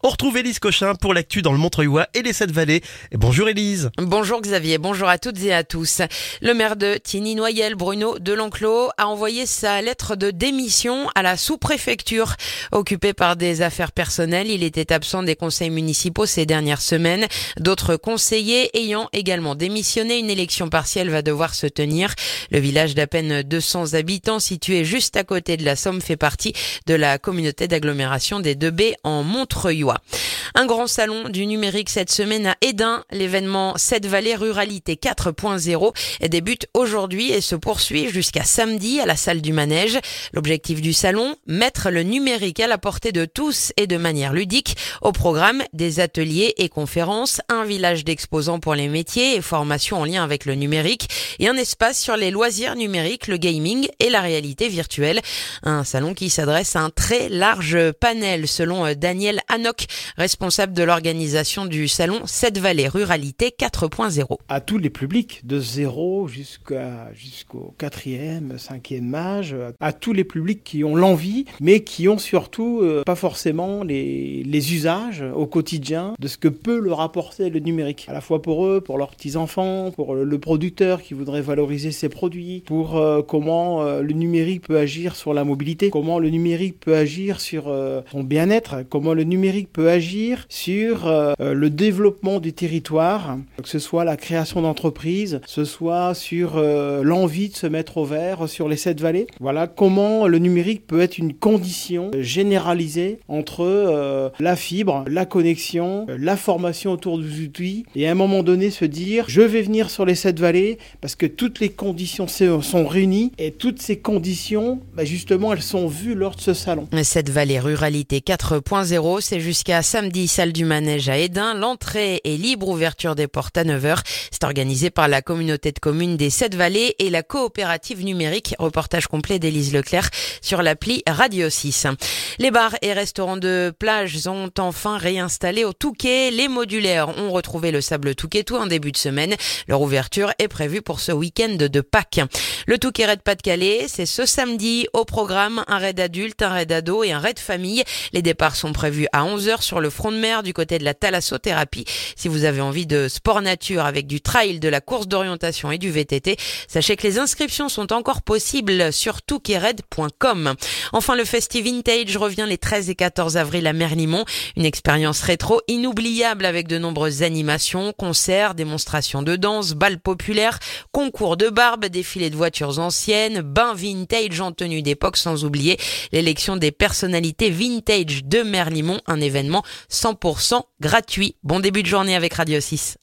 On retrouve Élise Cochin pour l'actu dans le Montreuilois et les 7 vallées. Et bonjour Élise. Bonjour Xavier, bonjour à toutes et à tous. Le maire de Tigny-Noyelles, Bruno Delenclos, a envoyé sa lettre de démission à la sous-préfecture. Occupé par des affaires personnelles, il était absent des conseils municipaux ces dernières semaines. D'autres conseillers ayant également démissionné, une élection partielle va devoir se tenir. Le village d'à peine 200 habitants situé juste à côté de la Somme fait partie de la communauté d'agglomération des Deux-Baies en Montreuilois. Un grand salon du numérique cette semaine à Hesdin. L'événement 7 vallées Ruralité 4.0 débute aujourd'hui et se poursuit jusqu'à samedi à la salle du manège. L'objectif du salon, mettre le numérique à la portée de tous et de manière ludique. Au programme, des ateliers et conférences, un village d'exposants pour les métiers et formations en lien avec le numérique et un espace sur les loisirs numériques, le gaming et la réalité virtuelle. Un salon qui s'adresse à un très large panel selon Daniel Hanok, responsable de l'organisation du salon 7 vallées Ruralité 4.0. À tous les publics, de 0 jusqu'au 4e, 5e âge, à tous les publics qui ont l'envie, mais qui ont surtout pas forcément les usages au quotidien de ce que peut leur apporter le numérique. À la fois pour eux, pour leurs petits-enfants, pour le producteur qui voudrait valoriser ses produits, pour comment le numérique peut agir sur la mobilité, comment le numérique peut agir sur son bien-être, comment le numérique peut agir sur le développement du territoire, que ce soit la création d'entreprises, que ce soit sur l'envie de se mettre au vert sur les 7 vallées. Voilà comment le numérique peut être une condition généralisée entre la fibre, la connexion, la formation autour des outils et à un moment donné se dire je vais venir sur les 7 vallées parce que toutes les conditions sont réunies et toutes ces conditions, justement, elles sont vues lors de ce salon. 7 vallées Ruralité 4.0, c'est jusqu'à samedi, salle du manège à Hesdin. L'entrée est libre, ouverture des portes à 9h. C'est organisé par la communauté de communes des 7 vallées et la coopérative numérique. Reportage complet d'Élise Leclerc sur l'appli Radio 6. Les bars et restaurants de plage ont enfin réinstallé au Touquet. Les modulaires ont retrouvé le sable touquetois en début de semaine. Leur ouverture est prévue pour ce week-end de Pâques. Le Touquet Raid Pas-de-Calais, c'est ce samedi au programme. Un raid adulte, un raid ado et un raid famille. Les départs sont prévus à 11h sur le front de mer du côté de la thalassothérapie. Si vous avez envie de sport nature avec du trail, de la course d'orientation et du VTT, sachez que les inscriptions sont encore possibles sur touquetraid.com. Enfin, le Festi Vintage revient les 13 et 14 avril à Merlimont. Une expérience rétro inoubliable avec de nombreuses animations, concerts, démonstrations de danse, bals populaires, concours de barbe, défilés de voitures anciennes, bains vintage en tenue d'époque, sans oublier l'élection des personnalités vintage de Merlimont, un événement 100% gratuit. Bon début de journée avec Radio 6.